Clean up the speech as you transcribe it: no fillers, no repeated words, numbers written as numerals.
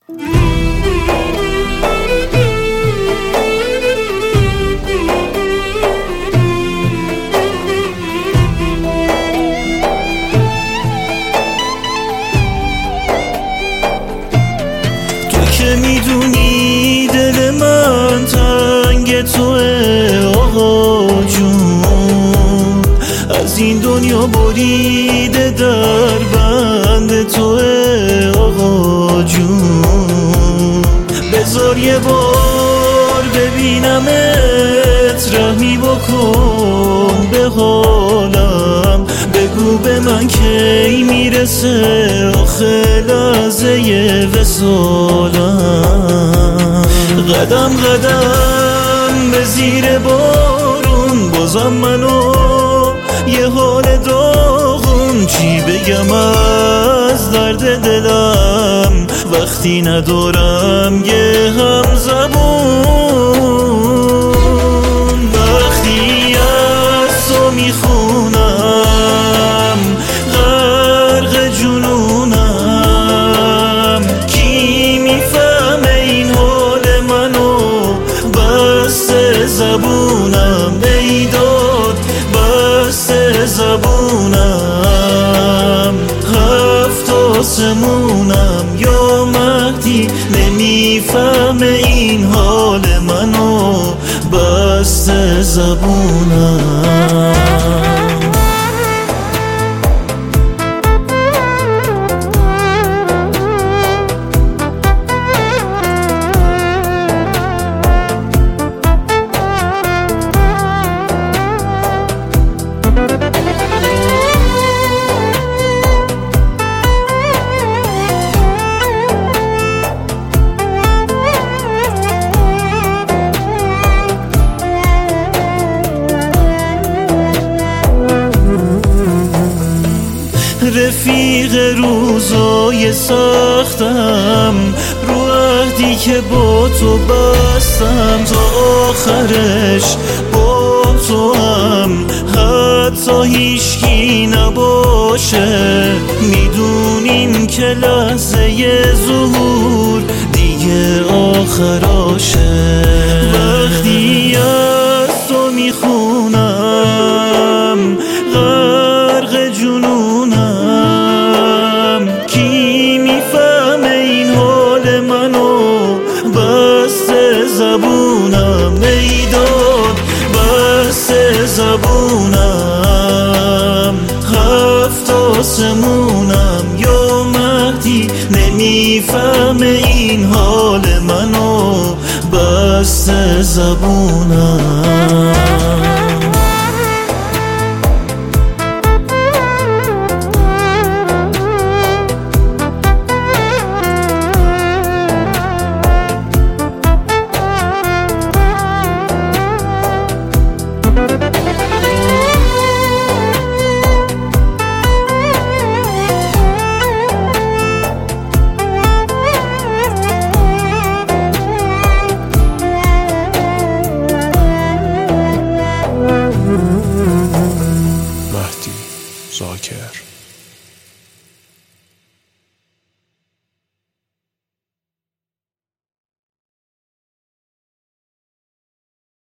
که میدونی دل من تنگ توه آقا جون، از این دنیا بریده در بند توه آقا جون. بذار یه بار ببینمت، رحمی بکن به حالم، بگو به من کی میرسه آخه لحظه وصالم. قدم قدم به زیر بارون، بازم منو یه حال داغون، چی بگم از درد دلم وقتی ندارم یه همزبون. وقتی از تو میخونم غرق جنونم، کی میفهمه این حال منو بسته زبونم، بیداد بسته زبونم. هفت آسمونم یا مهدی نمیفهمه این حال منو بسته زبونم. رفیق روزای سختم، رو عهدی که با تو بستم، تا آخرش با تو هم حتی هیچکی نباشه. میدونیم که لحظه ظهور دیگه آخراشه. وقتی از تو میخونم غرق جنونم، کی میفهمه این حال منو بسته زبونم، میداد بسته زبونم. هفت آسمونم یا مهدی نمیفهمه این حال منو بسته زبونم. مهدی زاکر.